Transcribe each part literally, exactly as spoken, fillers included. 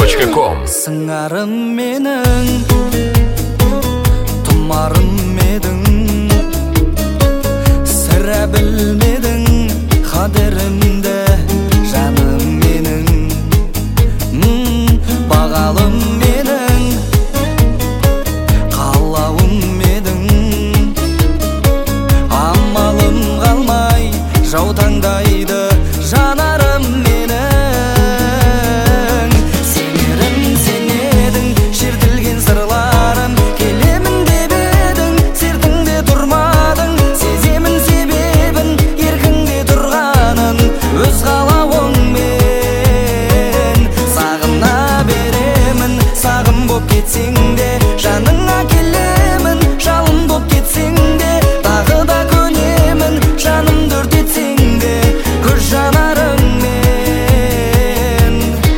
точка ком. Сыңарым менің, тұмарым едің, сірә білмедің қадірімді, жаным менің. Бағалым менің, қалауым едің, амалым қалмай жаутаңдайды жанарым менің. Сенерім сен едің, шертілген сырларым, келемін деп едің, сертіңде тұрмадың, сеземін себебін, еркіңде тұрғанын, өз қалауыңмен. Сағына беремін, сағым боп кетсең де, жаныңа келемін, жалын боп кетсең де, тағы да көнемін, жанымды өртетсең де, көз жанарыңмен.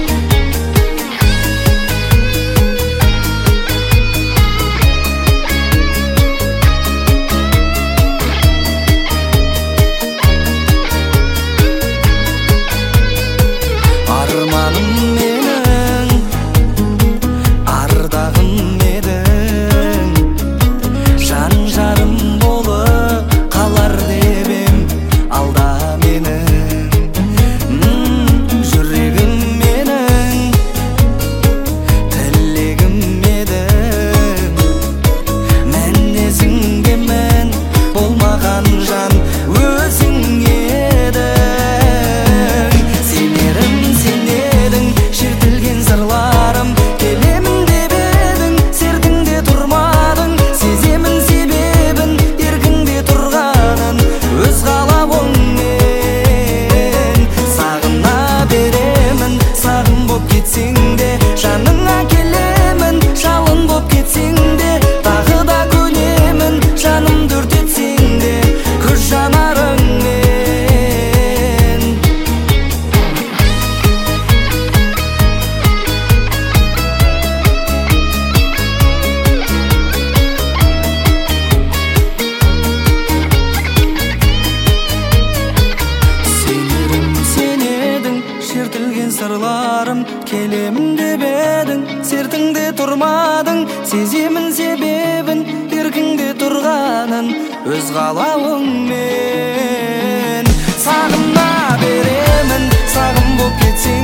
Арманым менің, ардағым едің, жан жарым болып қалар деп ем, алда менің. Жүрегім менің, тілегім едің, мінезіңге мән болмаған жан өзің едің. Сенерім сен едің, шертілген сырларым, келемін деп едің, сертіңде тұрмадың, сеземін себебін, еркіңде тұрғанын, өз қалауыңмен. Сағына беремін, сағым боп кетсең де, жаныңа келемін, жалын боп кетсең де, тағы да көнемін, жанымды өртетсең де, көз жанарыңмен. Сенерім сен едің, шертілген сырларым, келемін деп едің, сертіңде тұрмадың, сеземін себебін, еркіңде тұрғанын, өз қалауыңмен. Сағына беремін, сағым боп кетсең